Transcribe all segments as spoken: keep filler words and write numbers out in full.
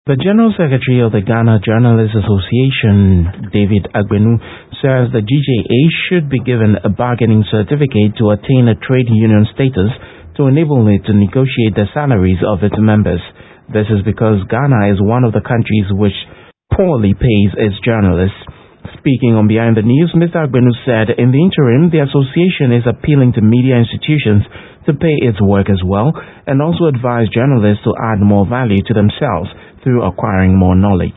The General Secretary of the Ghana Journalists Association, David Agbenu, says the G J A should be given a bargaining certificate to attain a trade union status to enable it to negotiate the salaries of its members. This is because Ghana is one of the countries which poorly pays its journalists. Speaking on Behind the News, Mister Agbenu said in the interim, the association is appealing to media institutions to pay its work as well and also advise journalists to add more value to themselves through acquiring more knowledge.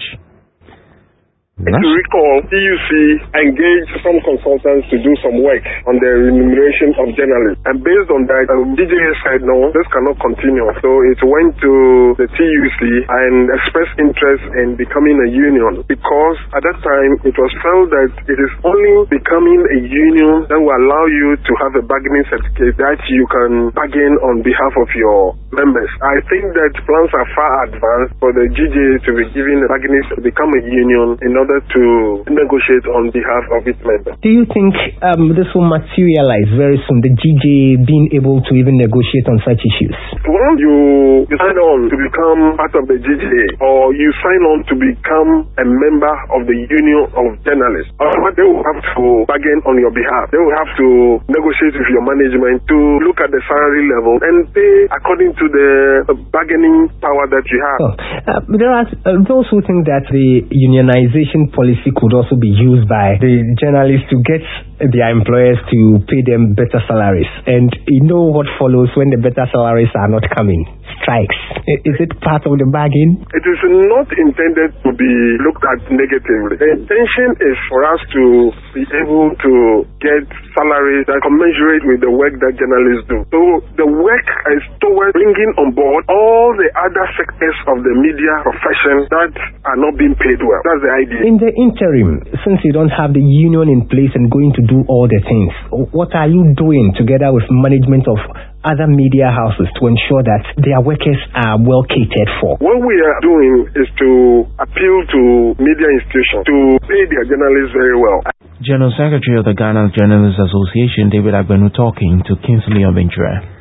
If you recall, T U C engaged some consultants to do some work on the remuneration of journalists. And based on that, um, G J A said, no, this cannot continue. So it went to the T U C and expressed interest in becoming a union, because at that time it was felt that it is only becoming a union that will allow you to have a bargaining certificate that you can bargain on behalf of your members. I think that plans are far advanced for the G J A to be given a bargaining to become a union in order to negotiate on behalf of its members. Do you think um, this will materialize very soon, the G J A being able to even negotiate on such issues? Once you, you sign on to become part of the G J A, or you sign on to become a member of the Union of Journalists, they will have to bargain on your behalf. They will have to negotiate with your management to look at the salary level and pay according to the bargaining power that you have. Oh, uh, there are uh, those who think that the unionization policy could also be used by the journalists to get their employers to pay them better salaries. And you know what follows when the better salaries are not coming? Strikes. Is it part of the bargain? It is not intended to be looked at negatively. The intention is for us to be able to get salaries that commensurate with the work that journalists do. So the work is towards bringing on board all the other sectors of the media profession that are not being paid well. That's the idea. In the interim, since you don't have the union in place and going to do all the things, what are you doing together with management of other media houses to ensure that their workers are well catered for? What we are doing is to appeal to media institutions to pay their journalists very well. General Secretary of the Ghana Journalists Association, David Agbenu, talking to Kingsley Obinjure.